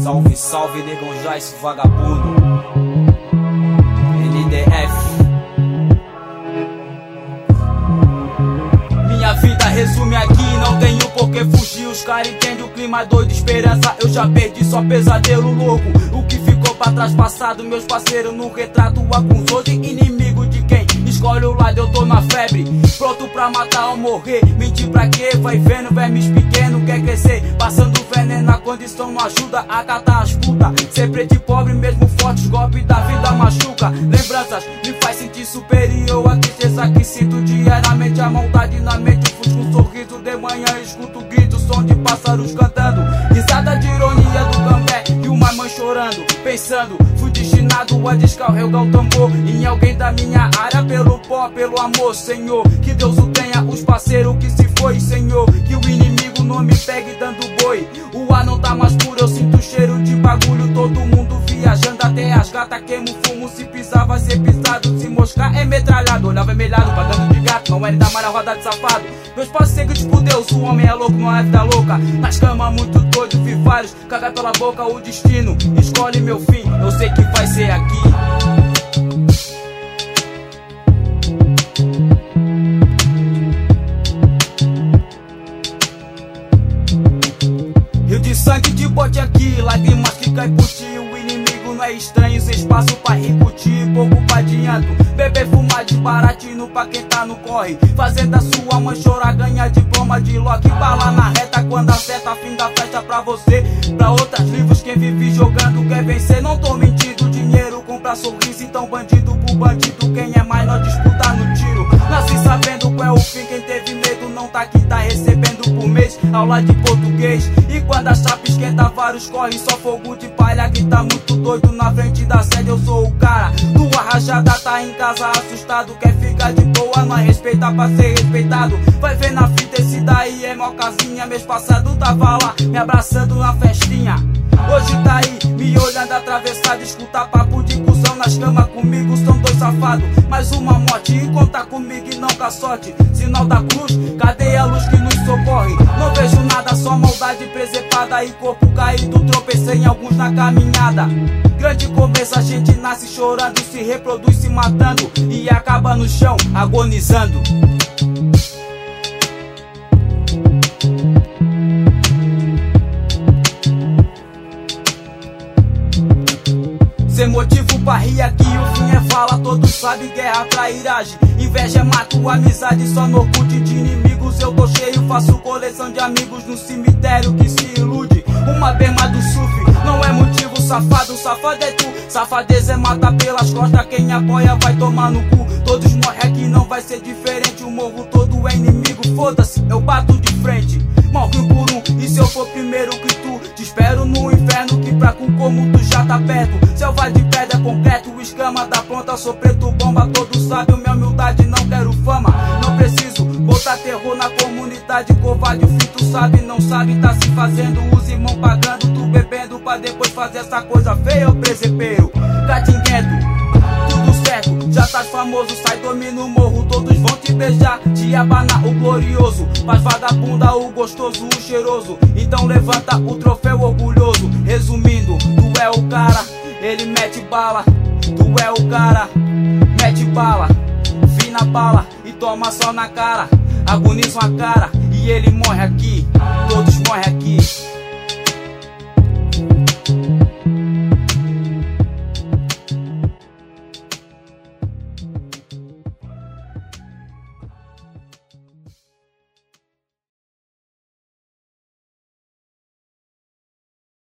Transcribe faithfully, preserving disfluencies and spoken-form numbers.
Salve, salve, negão Jais, vagabundo. N D F. Minha vida resume aqui, não tenho por que fugir. Os caras entendem o clima doido, esperança eu já perdi, só pesadelo louco. O que ficou pra trás passado, meus parceiros no retrato. Alguns hoje inimigo de quem escolhe o lado, eu tô na febre, pronto pra matar ou morrer. Mentir pra quê? Vai vendo, vermes pequeno quer crescer, passando veneno na condição não ajuda a catar as putas. Ser preto e pobre, mesmo forte, os golpes da vida machuca. Lembranças me faz sentir superior, a tristeza que sinto diariamente, a maldade na mente, fusco um sorriso de manhã, escuto grito, som de pássaros cantando, risada de ironia do gambé e uma mãe chorando, pensando, fui destinado a descarregar o tambor em alguém da minha área, pelo pó, pelo amor, Senhor, que Deus o tenha, os parceiros que se foi, Senhor, que o inimigo não me pegue dando boi. O ar não tá mais puro, eu sinto cheiro de bagulho, todo mundo viajando, até as gatas queimam fumo, se pisar vai ser pisado, se moscar é metralhado, olhar vermelhado, pagando de gato, não é da malha roda de safado. Meus parceiros tipo Deus, o homem é louco, não é vida louca, nas camas muito doido, vi vários, cagar pela boca, o destino escolhe meu fim, eu sei que vai ser aqui. Rio de sangue de bote aqui, lágrimas que caem por ti. O inimigo não é estranho, sem espaço pra recutir, pouco pra adianto. Beber, fumar de baratinho pra quem tá no corre, fazendo a sua mãe chorar, ganhar diploma de Loki. Bala na reta quando acerta, fim da festa pra você. Pra outras livros, quem vive jogando quer vencer. Não tô mentindo, dinheiro compra sorriso, então bandido por bandido, quem é mais nós disputa no tiro. Nasci sabendo qual é o fim, quem teve medo não tá aqui, tá recebendo por mês aula de português. E quando a chapa esquenta, vários correm, só fogo de palha que tá muito doido na frente da sede. Eu sou o cara, tua rajada tá em casa assustado, quer ficar de boa, não respeita pra ser respeitado. Vai ver na fita, esse daí é mó casinha, mês passado tava lá me abraçando na festinha. Hoje tá aí, me olhando atravessado, escuta papo de cuzão nas camas comigo, são dois safados, mais uma morte, e conta comigo e não com a sorte. Sinal da cruz, cadê a luz que nos socorre? Não vejo nada, só maldade preservada e corpo caído, tropecei em alguns na caminhada. Grande começo, a gente nasce chorando, se reproduz se matando e acaba no chão agonizando. Sem motivo pra rir aqui, o fim é fala, todos sabem, guerra, trairagem, inveja é mato, amizade só no Orkut de inimigos. Eu tô cheio, faço coleção de amigos no cemitério que se ilude. Uma berma do surf, não é motivo, safado, safado é tu. Safadeza é matar pelas costas, quem apoia vai tomar no cu. Todos morrem aqui, não vai ser diferente, o morro todo é inimigo, foda-se, eu bato de frente. Morre um por um, e se eu for primeiro que tu, te espero no inferno, que pra cu como tu já tá perto. Selva de pedra, concreto, escama da ponta, sou preto bomba, todos sabem, minha humildade, não quero fama. Não preciso botar terror na comunidade, covarde, o fim tu sabe, não sabe, tá se fazendo, os irmãos pagando, tu bebendo, pra depois fazer essa coisa feia, ô presepeiro. Catinguento, tudo certo, já tá famoso, sai dormindo no morro, todos vão te beijar, te abanar o glorioso, mas vagabunda o gostoso, o cheiroso, então levanta o troféu orgulhoso. Resumindo, tu é o cara, ele mete bala, tu é o cara, mete bala, fina bala e toma só na cara, agonizam a cara e ele morre aqui, todos morrem aqui.